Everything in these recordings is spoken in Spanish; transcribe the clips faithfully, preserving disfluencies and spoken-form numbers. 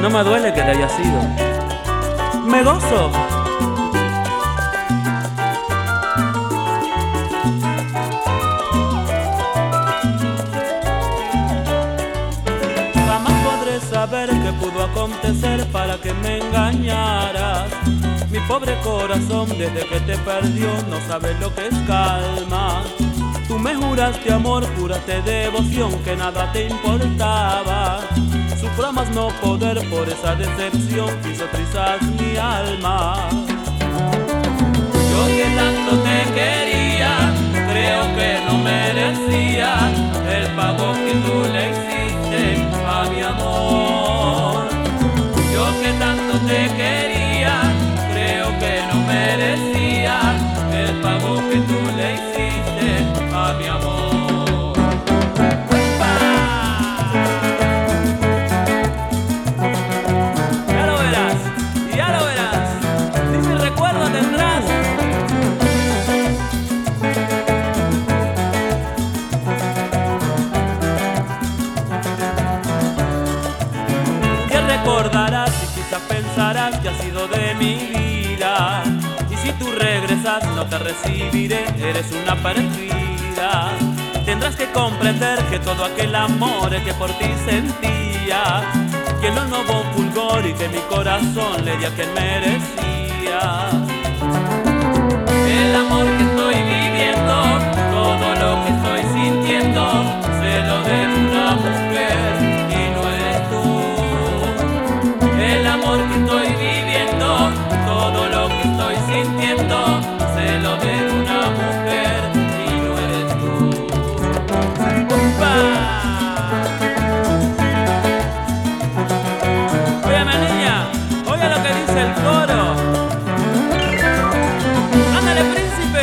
no me duele que te haya sido. Me gozo. Jamás podré saber qué pudo acontecer para que me engañaras. Mi pobre corazón desde que te perdió no sabe lo que es calma. Tú me juraste amor, juraste devoción, que nada te importaba. Sufro a más no poder por esa decepción que hizo trizas mi alma. Yo que tanto te quería, creo que no merecía el pago que tú le hiciste a mi amor. Yo que tanto te quería, creo que no merecía el pago que tú le hiciste a mi amor. Ya lo verás, ya lo verás. Si mi recuerdo tendrás. Que recordarás y quizás pensarás que has sido de mi vida. Y si tú regresas no te recibiré, eres una perdida. Tendrás que comprender que todo aquel amor que por ti sentía, que no nuevo fulgor y que mi corazón le di a quien merecía. El amor que estoy viviendo, todo lo que estoy sintiendo, se lo debo a una mujer y no eres tú. El amor que estoy viviendo, todo lo que estoy sintiendo, se lo debo a una mujer y no eres tú. ¡Upa! Óyeme niña, oye lo que dice el coro. ¡Ándale príncipe!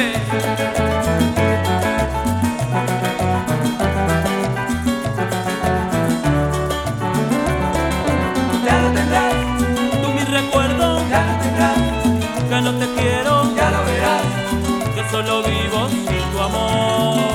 Ya lo tendrás, tú mi recuerdo, ya lo tendrás. Que no te quiero, ya lo verás, que solo vivo sin tu amor.